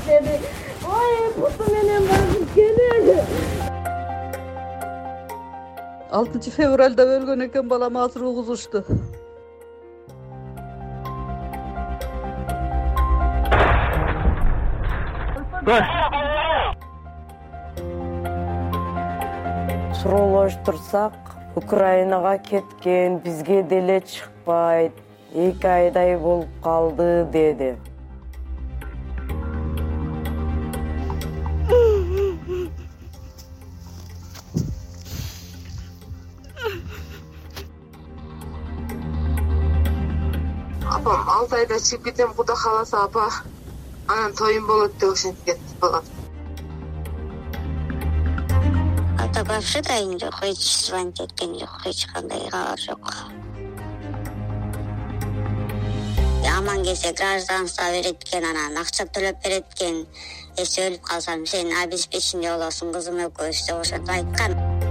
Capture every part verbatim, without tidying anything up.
dedi. Ой, путу менен барып келели. алтынчы февралда өлгөн экен балам, азыр угузушту. Сурооштурсак, Украинага кеткен, бизге деле чыкпайт, эки айдай болуп калды деди. Апам алты айда чыгып кетем, Куда кааласа апа. Анан тоюм болот деп ошентип кетти балам. Ата вообще дайын жок, эч звонить эткен жок, эч кандай кабар жок. Аман келсе гражданство берет экен, анан акча төлөп берет экен. Эси өлүп калсам сен обеспечение болосуң, кызым экөөбүз деп ошентип айткан.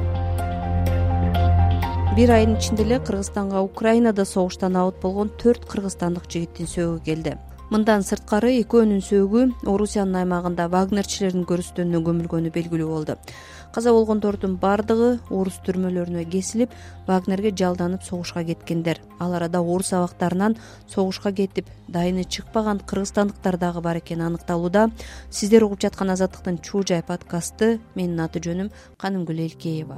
Бир айдын ичинде эле Кыргызстанга Украинада согуштан абут болгон төрт кыргызстандык жигиттин сөөгү келди. Мындан сырткары экөөнүн сөөгү Орусиянын аймагында вагнерчилердин көрүстөнүнө көмүлгөнү белгилүү болду. Каза болгондордун бардыгы орус түрмөлөрүнө кесилип, Вагнерге жалданып согушка кеткендер. Ал арада орус абактарынан согушка кетип, дайыны чыкпаган кыргызстандыктар дагы бар экени аныкталууда. Сиздер угуп жаткан Азаттыктын Чуу Жай подкасты. Менин аты жөнүм Канымгүл Элкеева.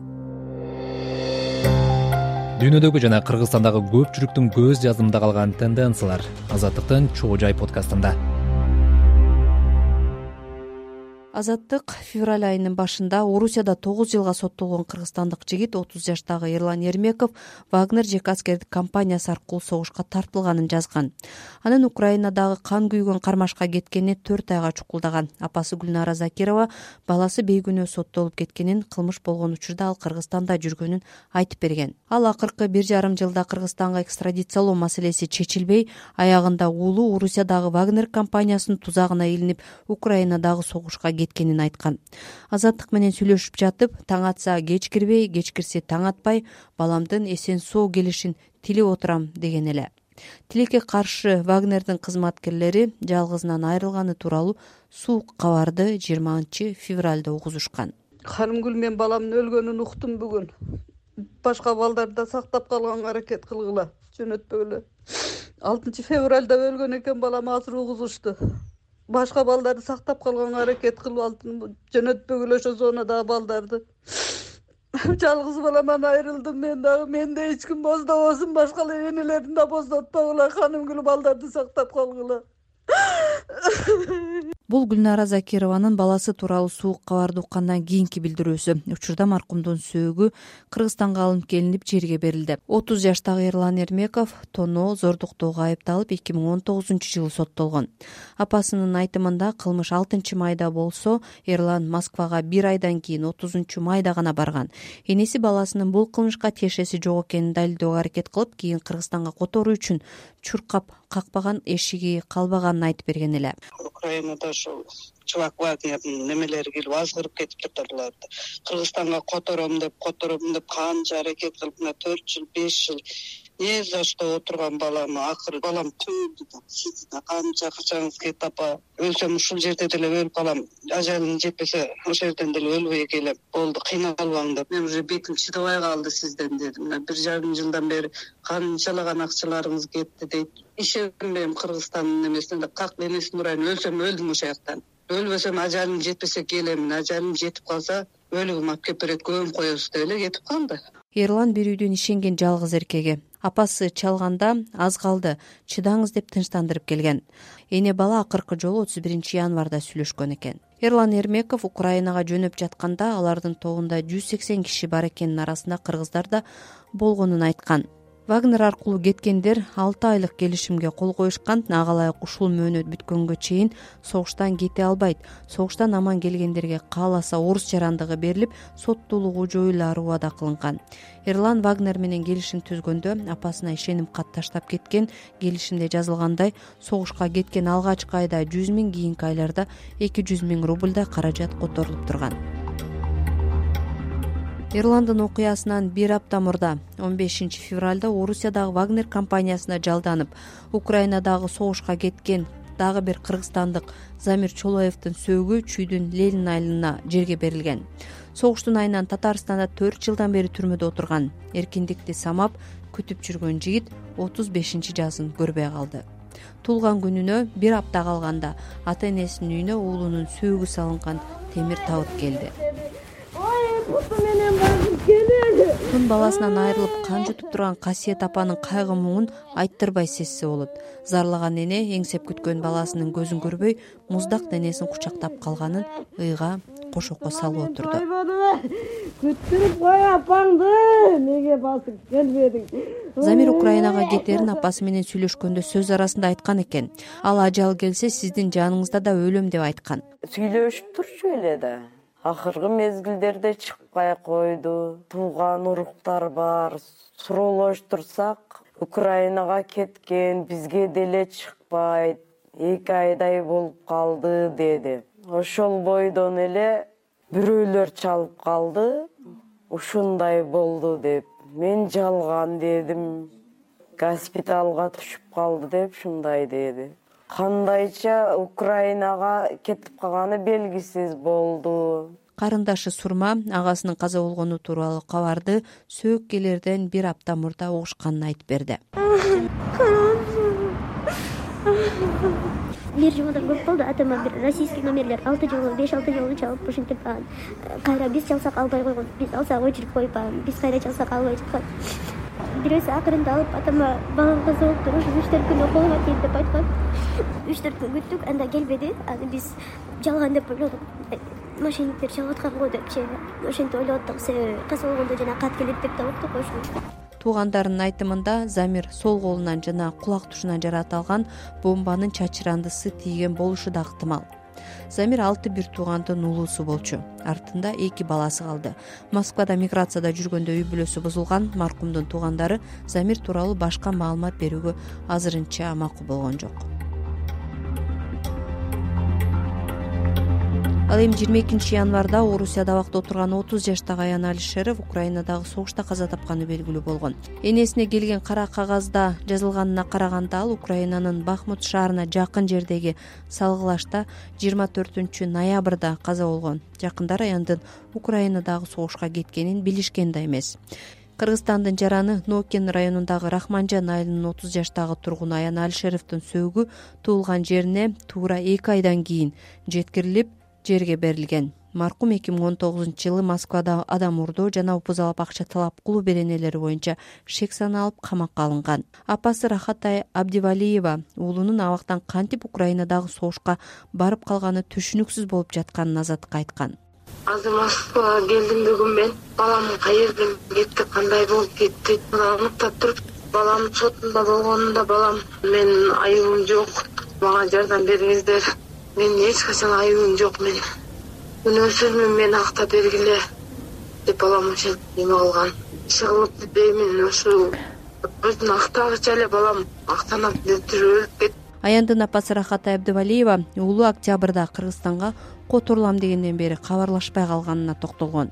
Дүйнөдөгү жана Кыргызстандагы көпчүлүктүн көз жазымында калган тенденциялар Азаттыктын Чуу Жай подкастында. Азаттык февраль айынын башында Орусияда тогуз жылга соттолгон кыргызстандык жигит отуз жаштагы Эрлан Эрмеков Вагнер жеке аскердик компаниясы аркылуу согушка тартылганын жазган. Анын Украинадагы кан күйгөн кармашка кеткенине төрт айга чукулдаган. Апасы Гүлнара Закирова баласы бейгүнөө соттолуп кеткенин, кылмыш болгон учурда ал Кыргызстанда жүргөнүн айтып берген. Ал акыркы бир жарым жылда Кыргызстанга экстрадициялоо маселеси чечилбей, аягында уулу Орусиядагы Вагнер компаниясынын тузагына илинип, Украинадагы согушка кеткенин айткан. Азаттык менен сүйлөшүп жатып, таң атса кеч кирбей, кеч кирсе таң атпай, баламдын эсен соо келишин тилип отурам деген эле. Тилекке каршы Вагнердин кызматкерлери жалгызынан айрылганы тууралуу суук кабарды жыйырманчы февралда угузушкан. Ханымгүл, мен баламдын өлгөнүн уктум бүгүн. Башка балдарды сактап калганга аракет кылгыла, жөнөтпөгүлө. алтынчы февралда өлгөн экен балам, азыр угузушту. Башка балдарды сактап калганга аракет кылып жөнөтпөгүлө ошо зонадагы балдарды. Жалгыз баламан айрылдым мен дагы. Менде эч ким боздобосун, башка энелерин да боздотпогула. Ханымгүл, балдарды сактап калгыла. Бул Гүлнара Закированын баласы тууралуу суук кабарды уккандан кийинки билдирүүсү. Учурда маркумдун сөөгү Кыргызстанга алынып келинип жерге берилди. отуз жаштагы Эрлан Эрмеков тоноо, зордуктоого айыпталып эки миң он тогузунчу жылы соттолгон. Апасынын айтымында кылмыш алтынчы майда болсо, Эрлан Москвага бир айдан кийин отузунчу майда гана барган. Энеси баласынын бул кылмышка тиешеси жок экенин далилдөөгө аракет кылып, кийин Кыргызстанга которуу үчүн чуркап какпаган эшиги калбаганын айтып берген эле. Украинада ошо чувак Вагнердин немелери келип азгырып кетип турдулар. Кыргызстанга котором деп, котором деп канча аракет кылып, мына төрт жыл, беш жыл не за что отурган балам, акыры балам түздү да, сиз да канча качаңыз кетти апа. Өлсөм ушул жерде деле өлүп калам, ажалым жетпесе ошол жерден деле өлбөй келем. Болду, кыйналбаң деп. Мен уже бетим чыдабай калды сизден дедим. Мына бир жарым жылдан бери канчалаган акчаларыңыз кетти дейт. Ишенбейм Кыргызстандын немесине деп, как энесин урайын, өлсөм өлдүм ошол жактан. Өлбөсөм ажалым жетпесе келем, ажалым жетип калса өлүгүм алып келип берет, көмүп коебуз деп эле кетип калды. Эрлан бир үйдүн ишенген жалгыз эркеги. Апасы чалганда аз калды, чыдаңыз деп тынчтандырып келген. Эне бала акыркы жолу отуз биринчи январда сүйлөшкөн экен. Эрлан Эрмеков Украинага жөнөп жатканда алардын тобунда жүз сексен киши бар экенин, арасында кыргыздар да болгонун айткан. Вагнер аркылуу кеткендер алты айлык келишимге кол коюшкан. Ага ылайык ушул мөөнөт бүткөнгө чейин согуштан кете албайт. Согуштан аман келгендерге кааласа орус жарандыгы берилип, соттуулугу жоюлаары убада кылынган. Эрлан Вагнер менен келишим түзгөндө апасына ишенип кат таштап кеткен. Келишимде жазылгандай, согушка кеткен алгачкы айда жүз миң, кийинки айларда эки жүз миң рубльда каражат которулуп турган. Эрландын окуясынан бир апта мурда он бешинчи февралда Орусиядагы Вагнер компаниясына жалданып, Украинадагы согушка кеткен дагы бир кыргызстандык Замир Чолоевдин сөөгү Чүйдүн Ленин айылына жерге берилген. Согуштун айынан Татарстанда төрт жылдан бери түрмөдө отурган, эркиндикти самап күтүп жүргөн жигит отуз бешинчи жазын көрбөй калды. Туулган күнүнө бир апта калганда ата энесинин үйүнө уулунун сөөгү салынган темир табыт келди. Тун баласынан айрылып кан жутуп турган Касиет апанын кайгы муңун айттырбай сезсе болот. Зарлаган эне эңсеп күткөн баласынын көзүн көрбөй, муздак денесин кучактап калганын ыйга кошокко салып отурду. Күттүрүп кой апаңды, неге басып келбедиң? Замир Украинага кетерин апасы менен сүйлөшкөндө сөз арасында айткан экен. Ал ажал келсе сиздин жаныңызда да өлөм деп айткан. Сүйлөшүп турчу эле да. Акыркы мезгилдерде чыкпай койду. Тууган уруктар бар. Суроолоштурсак, Украинага кеткен, бизге деле чыкпайт. эки айдай болуп калды деди. Ошол бойдон эле бирөөлөр чалып калды. Ушундай болду деп. Мен жалган дедим. Госпиталга түшүп калды деп шундай деди. Кандайча Украинага кетип калганы белгисиз болду. Карындашы Сурма агасынын каза болгону тууралуу кабарды сөөккелерден бир апта мурда угушканын айтып берди. Бир жумадан көп болду. Атама бир российский номерлер алты жолу, беш алты жолу чалып ушинтип кайра биз чалсак албай койгон. Биз алсак өчүрүп коюп, биз кайра чалсак албай жаткан. Бирөөсү акырында алып атама балам каза болуп туруш үч төрт күн окууга кел деп айткан. үч төрт күн күттүк, анда келбеди. Аны биз жалган деп ойлодук. Мошенниктер чалып аткан го депчи. Ошентип ойлоттук. Себеби каза болгондо жана кат келет деп да уктук ошону. Туугандарынын айтымында Замир сол колунан жана кулак тушунан жаратылган бомбанын чачырандысы тийген болушу да ыктымал. Замир алты бир туугандын уулусу болчу. Артында эки баласы калды. Москвада миграцияда жүргөндө үй бүлөсү бузулган маркумдун туугандары Замир тууралуу башка маалымат берүүгө азырынча макул болгон жок. Ал эми жыйырма экинчи январда Орусияда абакта отурган отуз жаштагы Аян Алишеров Украинадагы согушта каза тапканы белгилүү болгон. Энесине келген кара кагазда жазылганына караганда ал Украинанын Бахмут шаарына жакын жердеги салгылашта жыйырма төртүнчү ноябрда каза болгон. Жакындар Аяндын Украинадагы согушка кеткенин билишкен да эмес. Кыргызстандын Жараны Нокен районундагы Рахманжан айылынын отуз жаштагы тургуну Аян Алишеровдун сөөгү туулган жерине туура эки айдан кийин жеткирилип жерге берилген. Маркум эки миң он тогузунчу жылы Москвада адам урдоо жана упузалап акча талап кылуу беренелери боюнча шек саналып камакка алынган. Апасы Рахатай Абдивалиева уулунун абактан кантип Украинадагы согушка барып калганы түшүнүксүз болуп жатканын Азаттыкка айткан. Азыр Москвага келдим бүгүн мен. Балам каерден кетти, кандай болуп кетти? Мына уктап туруп, балам сотунда болгонунда балам менин айыбым жок. Мага жардам бериңиздер. Мен эч качан айыбым жок мен. Күнөөсүзмүн, мен актап бергиле деп балам ошентип неме кылган. Иши кылып деймин, ошо өзүн актагыча эле балам актанап өлүп кетти. Аяндын апасы Рахатай Абдивалиева уулу октябрда Кыргызстанга которулам дегенден бери кабарлашпай калганына токтолгон.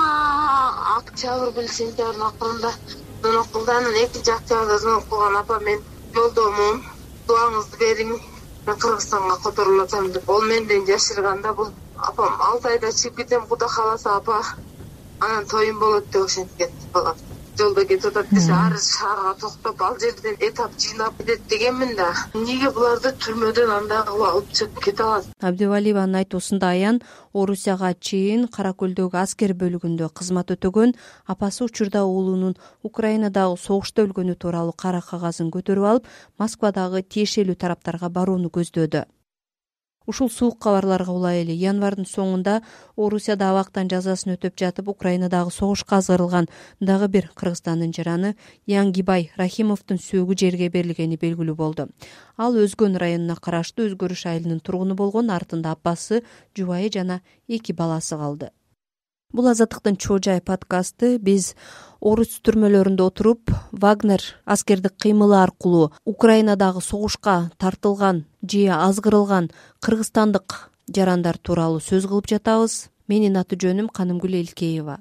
Мага октябрь бул сентябрдын акырында звонок кылды. Анан экинчи октябрда звонок кылган: апа, мен жолдомун, дуаңызды бериң, мен Кыргызстанга которулуп атам деп. Ол менден жашырганда бул апам алты айда чыгып кетем, Кудай кааласа апа, анан тоюм болот деп ошентип кетти балам. Жолдо кетип атат десе, ар шаарга токтоп, ал жерден этап жыйнап кетет дегенмин да. Эмнеге буларды түрмөдөн андай кылып алып чыгып кете алат? Абдивалиеванын айтуусунда Аян Орусияга чейин Кара көлдөгү аскер бөлүгүндө кызмат өтөгөн. Апасы учурда уулунун Украинадагы согушта өлгөнү тууралуу кара кагазын көтөрүп алып, Москвадагы тиешелүү тараптарга барууну көздөөдү. Ушул суук кабарларга улай эле январдын соңунда Орусияда абактан жазасын өтөп жатып Украинадагы согушка азгырылган дагы бир Кыргызстандын жараны Яңгибай Рахимовдун сөөгү жерге берилгени белгилүү болду. Ал Өзгөн районуна караштуу Өзгөрүш айылынын тургуну болгон. Артында апасы, жубайы жана эки баласы калды. Бул Азаттыктын Чоо Жай подкасты. Биз орус түрмөлөрүндө отуруп, Вагнер аскердик кыймылы аркылуу Украинадагы согушка тартылган же азгырылган кыргызстандык жарандар тууралуу сөз кылып жатабыз. Менин аты жөнүм Канымгүл Элкеева.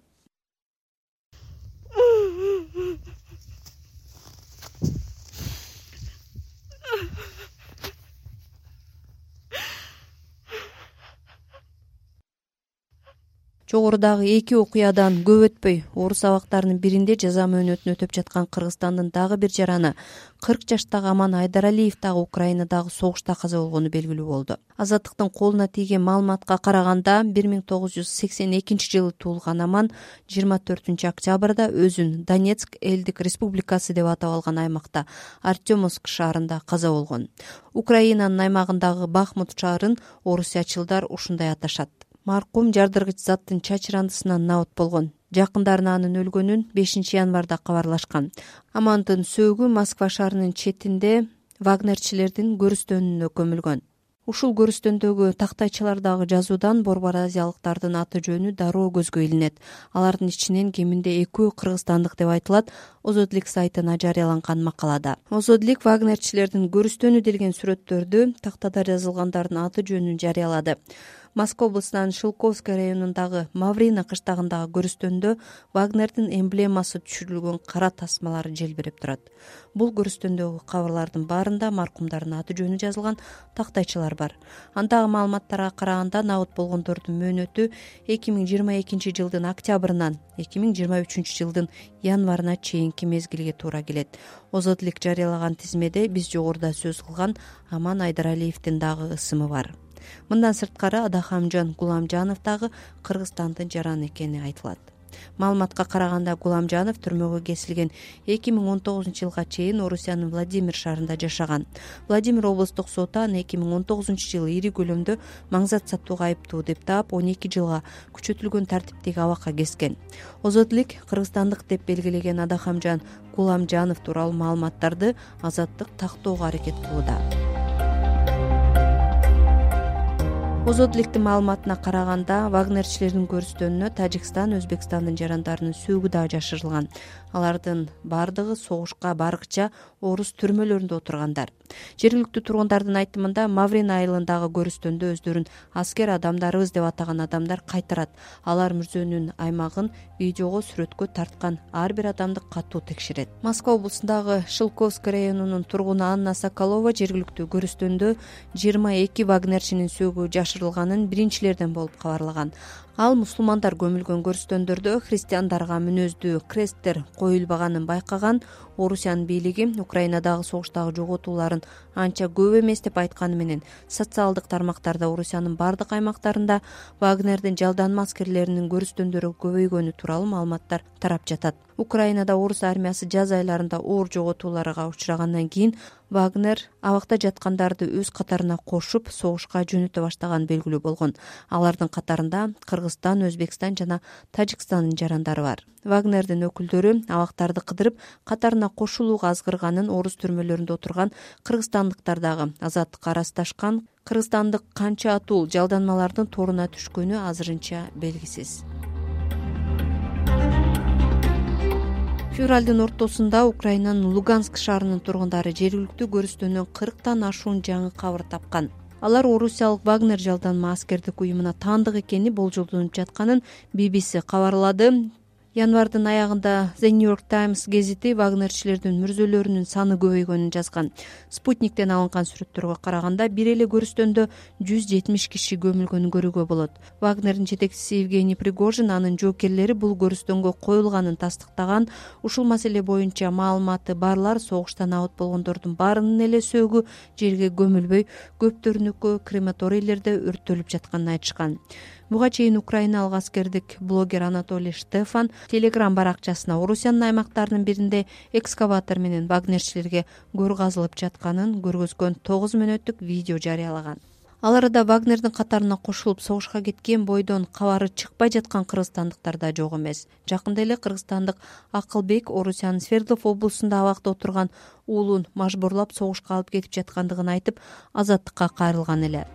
Жогорудагы эки окуядан көп өтпөй орус абактарынын биринде жаза мөөнөтүн өтөп жаткан Кыргызстандын дагы бир жараны кырк жаштагы Аман Айдаралиев дагы Украинадагы согушта каза болгону белгилүү болду. Азаттыктын колуна тийген маалыматка караганда бир миң тогуз жүз сексен экинчи жылы туулган Аман жыйырма төртүнчү октябрда өзүн Донецк элдик республикасы деп атап алган аймакта Артемовск шаарында каза болгон. Украинанын аймагындагы Бахмут шаарын орусиячылдар ушундай аташат. Маркум жардыргыч заттын чачырандысынан набыт болгон. Жакындары анын өлгөнүн бешинчи январда кабарлашкан. Амандын сөөгү Москва шаарынын четинде вагнерчилердин көрүстөнүнө көмүлгөн. Ушул көрүстөндөгү тактайчалардагы жазуудан борбор азиялыктардын аты жөнү дароо көзгө илинет. Алардын ичинен кеминде экөө кыргызстандык деп айтылат. Озодлик сайтына жарыяланган макалада. Озодлик вагнерчилердин көрүстөнү делген сүрөттөрдү, тактада жазылгандардын аты жөнүн жарыялады. Москва облусунун Шилковский районундагы Маврина кыштагындагы көрүстөндө Вагнердин эмблемасы түшүрүлгөн кара тасмалар желбиреп турат. Бул көрүстөндөгү кабарлардын баарында маркумдардын аты жөнү жазылган тактайчалар бар. Андагы маалыматтарга караганда набыт болгондордун мөөнөтү эки миң жыйырма экинчи жылдын октябрынан эки миң жыйырма үчүнчү жылдын январына чейинки мезгилге туура келет. Озодлик жарыялаган тизмеде биз жогоруда сөз кылган Аман Айдаралиевдин дагы ысымы бар. Мындан сырткары Адахамжан Гуламжанов дагы Кыргызстандын жараны экени айтылат. Маалыматка караганда Гуламжанов түрмөгө кесилген эки миң он тогузунчу жылга чейин Орусиянын Владимир шаарында жашаган. Владимир облустук соту аны эки миң он тогузунчу жылы ири көлөмдө маңзат сатууга айыптуу деп таап он эки жылга күчөтүлгөн тартиптеги абакка кескен. Озодлик кыргызстандык деп белгилеген Адахамжан Гуламжанов тууралуу маалыматтарды Азаттык тактоого аракет кылууда. Озодликтин маалыматына караганда вагнерчилердин көрүстөнүнө Тажикстан, Өзбекстандын жарандарынын сөөгү да жашырылган. Алардын бардыгы согушка баргыча орус түрмөлөрүндө отургандар. Жергиликтүү тургундардын айтымында Маврина айылындагы көрүстөндө өздөрүн аскер адамдарыбыз деп атаган адамдар кайтарат. Алар мүрзөнүн аймагын видеого, сүрөткө тарткан ар бир адамды катуу текшерет. Москва облусундагы Шилковский районунун тургуну Анна Соколова жергиликтүү көрүстөндө жыйырма эки вагнерчинин сөөгү жашырылганын биринчилерден болуп кабарлаган. Ал мусулмандар көмүлгөн көрүстөндөрдө христиандарга мүнөздүү кресттер коюлбаганын байкаган. Орусиянын бийлиги Украинадагы согуштагы жоготууларын анча көп эмес деп айтканы менен социалдык тармактарда Орусиянын бардык аймактарында Вагнердин жалданма аскерлеринин көрүстөндөрү көбөйгөнү тууралуу маалыматтар тарап жатат. Украинада орус армиясы жаз айларында оор жоготууларга учрагандан кийин Вагнер абакта жаткандарды өз катарына кошуп согушка жөнөтө баштаганы белгилүү болгон. Алардын катарында Кыргызстан, Өзбекстан жана Тажикстандын жарандары бар. Вагнердин өкүлдөрү абактарды кыдырып катарына кошулууга азгырганын орус түрмөлөрүндө отурган кыргызстандыктар дагы Азаттыкка арасташкан. Кыргызстандык канча атуу жалданмалардын торуна түшкөнү азырынча белгисиз. Февралдын ортосунда Украинанын Луганск шаарынын тургундары жергиликтүү көрүстөнүн кырктан ашуун жаңы кабар тапкан. Алар орусиялык Вагнер жалданма аскердик уюмуна таандык экени болжолдонуп жатканын би би си кабарлады. Январдын аягында The New York Times гезити вагнерчилердин мүрзөлөрүнүн саны көбөйгөнүн жазган. Спутниктен алынган сүрөттөргө караганда бир эле көрүстөндө жүз жетимиш киши көмүлгөнүн көрүүгө болот. Вагнердин жетекчиси Евгений Пригожин анын жоокерлери бул көрүстөнгө коюлганын тастыктаган. Ушул маселе боюнча маалыматы барлар согуштан абыт болгондордун баарынын эле сөөгү жерге көмүлбөй, көптөрүнүкү крематорийлерде өрттөлүп жатканын айтышкан. Буга чейин украиналык аскердик блогер Анатолий Штефан Telegram баракчасына Орусиянын аймактарынын биринде экскаватор менен вагнерчилерге көр казылып жатканын көргөзгөн тогуз мүнөттүк видео жарыялаган. Ал арада Вагнердин катарына кошулуп согушка кеткен бойдон кабары чыкпай жаткан кыргызстандыктар да жок эмес. Жакында эле кыргызстандык Акылбек Орусиянын Свердлов облусунда абакта отурган уулун мажбурлап согушка алып кетип жаткандыгын айтып, Азаттыкка кайрылган эле.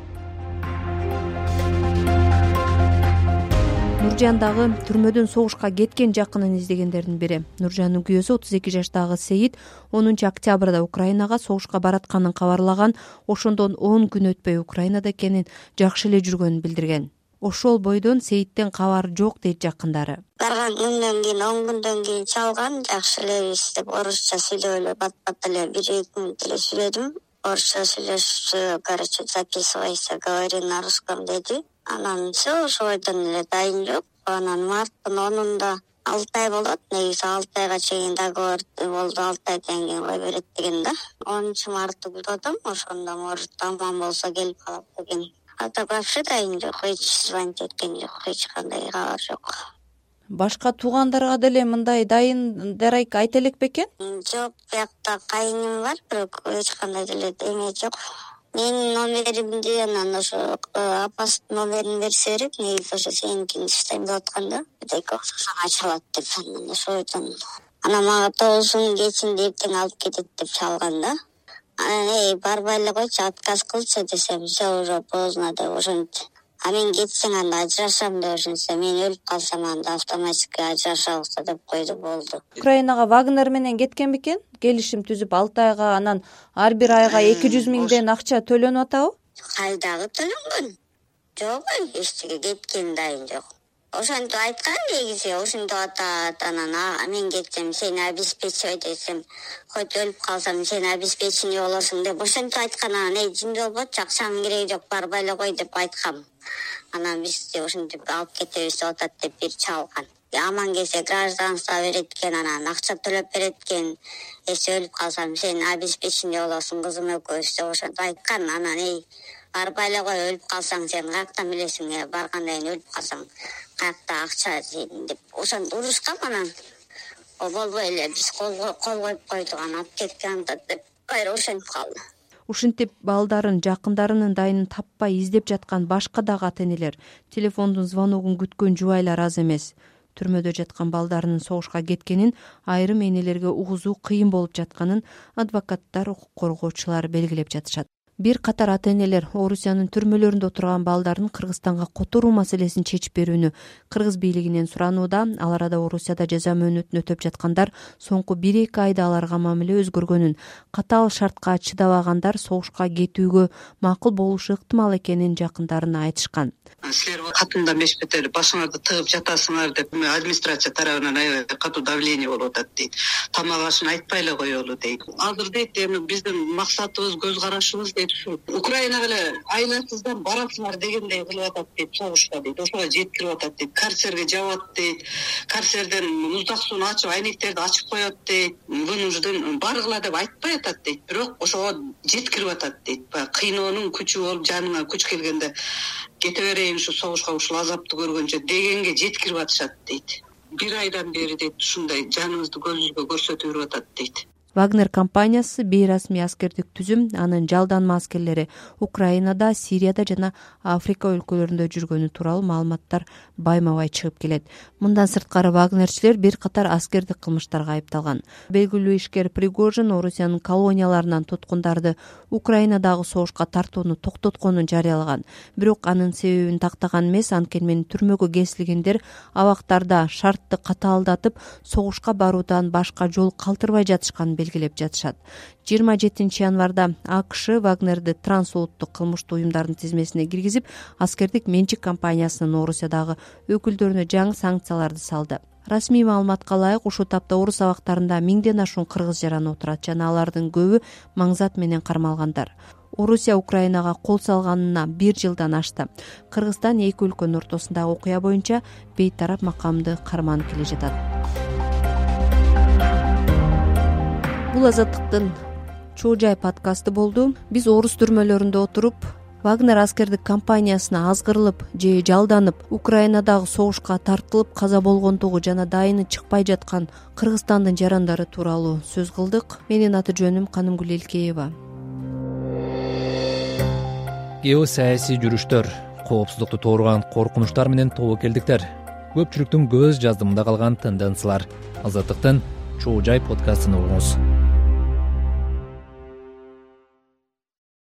Нуржан дагы түрмөдөн согушка кеткен жакынын издегендердин бири. Нуржандын күйөөсү отуз эки жаштагы Сейит онунчу октябрда Украинага согушка баратканын кабарлаган. Ошондон он күн өтпөй Украинада экенин, жакшы эле жүргөнүн билдирген. Ошол бойдон Сейиттен кабар жок дейт жакындары. Барган күндөн кийин он күндөн кийин чалган, жакшы элебиз деп орусча сүйлөп эле бат-бат эле бир эки мүнөт эле сүйлөдүм. Орусча сүйлөшүп, короче, записывайся, говори на русском деди. Анан все ошо бойдон эле дайын жок. Анан марттын онунда алты ай болот. Негизи алты айга чейин договор болду. алты айдан кийин кой берет деген да. онунчу мартты күтөтөм. Ошондо может тамам болсо келип калат деген. А так вообще дайын жок. Эч звонить эткен жок. Эч кандай кабар жок. Башка туугандарга деле мындай дайын дарайк айта элек бекен? Жок, биякта кайыным бар, бирок эч кандай деле эме жок. Менин номеримди анан ошо апасынын номерин берсе берет. Негизи ошо сеникини иштейм деп атканда, эки окшошон ачылат деп анан ошойдон. Анан мага тогузунун кечинде эртең алып кетет деп чалган да. Анан эй барбай эле койчу, отказ кылчу десем, все уже поздно деп ошентти. А мен кетсең анда ажырашам деп ошентсе, мен өлүп калсам анда автоматически ажырашабыз деп койду, болду. Украинага Вагнер менен кеткен бекен? Келишим түзүп алты айга, анан ар бир айга эки жүз миңден акча төлөнүп атабы? Кайдагы төлөнгөн? Жок, эчтеге кеткен дайын жок. Ошентип айткан негизи, ошентип атат. Анан мен кетсем сени обеспечивай десем, хоть өлүп калсам сени обеспечение болосуң деп ошентип айткан. Анан эй жин болбочу, акчанын кереги жок, барбай эле кой деп айткам. Анан бизди ошентип алып кетебиз деп атат деп бир чалган. Аман келсе гражданство берет экен, анан акча төлөп берет экен. Эсе өлүп калсам сен обеспечение болосуң, кызым экөөбүз деп ошентип айткан. Анан эй барбай эле кой, өлүп калсаң сен каяктан билесиң, баргандан кийин өлүп калсаң каякта акча деп ошентип урушкан. Анан о болбой эле биз кол коюп койдук, анан алып кеткен деп кайра ошентип калды. Ушинтип балдарын, жакындарынын дайынын таппай издеп жаткан башка дагы ата-энелер, телефондун звоногун күткөн жубайлар аз эмес. Түрмөдө жаткан балдарынын согушка кеткенин, айрым энелерге угузуу кыйын болуп жатканын адвокаттар, укук коргоочулар белгилеп жатышат. Бир катар ата-энелер Орусиянын түрмөлөрүндө отурган балдарын Кыргызстанга которуу маселесин чечип берүүнү кыргыз бийлигинен суранууда. Ал арада Орусияда жаза мөөнөтүн өтөп жаткандар соңку бир эки айда аларга мамиле өзгөргөнүн, катаал шартка чыдабагандар согушка кетүүгө макул болушу ыктымал экенин жакындарына айтышкан. Силер катында мешпетели башыңарды тыгып жатасыңар деп администрация тарабынан аябай катуу давление болуп атат дейт. Тамак ашын айтпай эле коелу дейт. Азыр дейт, эми биздин максатыбыз, көз карашыбыз дейт ушу Украинага эле айласыздан барасыңар дегендей кылып атат дейт, согушка дейт. Ошого жеткирип атат дейт. Карцерге жабат дейт. Карцерден муздак сууну ачып, айнектерди ачып коет дейт. Вынужден баргыла деп айтпай атат дейт. Бирок ошого жеткирип атат дейт. Кыйноонун күчү болуп, жаныңа күч келгенде кете берейин ушу согушка, ушул азапты көргөнчө дегенге жеткирип атышат дейт. Бир айдан бери дейт ушундай жаныбызды көзүбүзгө көрсөтүп жүрүп атат дейт. Вагнер компаниясы бейрасмий аскердик түзүм, анын жалданма аскерлери Украинада, Сирияда жана Африка өлкөлөрүндө жүргөнү тууралуу маалыматтар байма-бай чыгып келет. Мындан сырткары вагнерчилер бир катар аскердик кылмыштарга айыпталган. Белгилүү ишкер Пригожин Орусиянын колонияларынан туткундарды Украинадагы согушка тартууну токтотконун жарыялаган. Бирок анын себебин тактаган эмес, анткени түрмөгө кесилгендер абактарда шартты катаалдатып, согушка баруудан башка жол калтырбай жатышкан белгилеп жатышат. жыйырма жетинчи январда АКШ Вагнерди трансулуттук кылмыштуу уюмдардын тизмесине киргизип, аскердик менчик компаниясынын Орусиядагы өкүлдөрүнө жаңы санкцияларды салды. Расмий маалыматка ылайык, ушул тапта орус абактарында миңден ашуун кыргыз жараны отурат жана алардын көбү маңзат менен кармалгандар. Орусия Украинага кол салганына бир жылдан ашты. Кыргызстан эки өлкөнүн ортосундагы окуя боюнча бейтарап макамды карманып келе жатат. Бул Азаттыктын Чоо жай подкасты болду. Биз орус түрмөлөрүндө отуруп, Вагнер аскердик компаниясына азгырылып же жалданып, Украинадагы согушка тартылып каза болгондугу жана дайыны чыкпай жаткан Кыргызстандын жарандары тууралуу сөз кылдык. Менин аты жөнүм Канымгүл Элкеева. Геосаясий жүрүштөр, коопсуздукту тууруган коркунучтар менен тобокелдиктер, көпчүлүктүн көз жаздымында калган тенденциялар. Азаттыктын Чоо жай подкастын угуңуз.